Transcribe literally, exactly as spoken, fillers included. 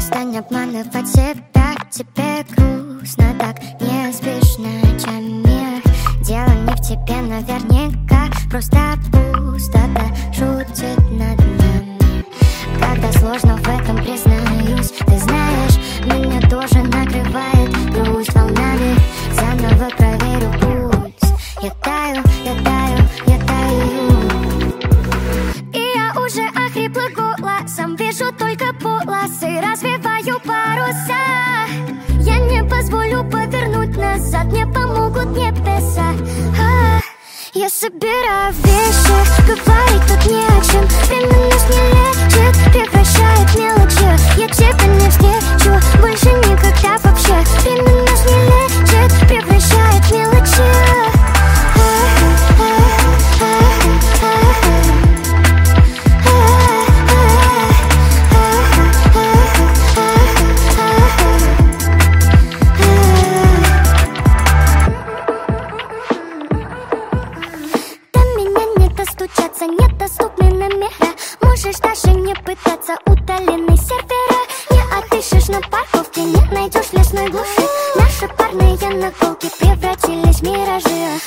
Перестань обманывать себя, тебе грустно так, не спишь ночами. Дело не в тебе наверняка, просто пустота шутит над нами. Когда сложно в этом признаюсь, ты знаешь, меня тоже накрывает грусть волнами. Заново проверю пульс, я таю, я таю, я таю. И я уже охриплый голосом вижу только полосы, развиваю паруса. Я не позволю повернуть назад, мне помогут небеса. а, Я собираю вещи, говорить тут не о чем. Время нас не лечит, превращает в мелочи. Я тебя не встречу, больше никогда вообще. Время нас не лечит, превращает в мелочи. Стучаться, недоступны номера. Можешь даже не пытаться, удалены сервера. Не отыщешь на парковке, не найдешь в лесной глуши. Наши парные наколки превратились в миражи.